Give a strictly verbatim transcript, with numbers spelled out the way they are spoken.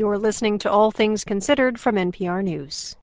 You're listening to All Things Considered from N P R News.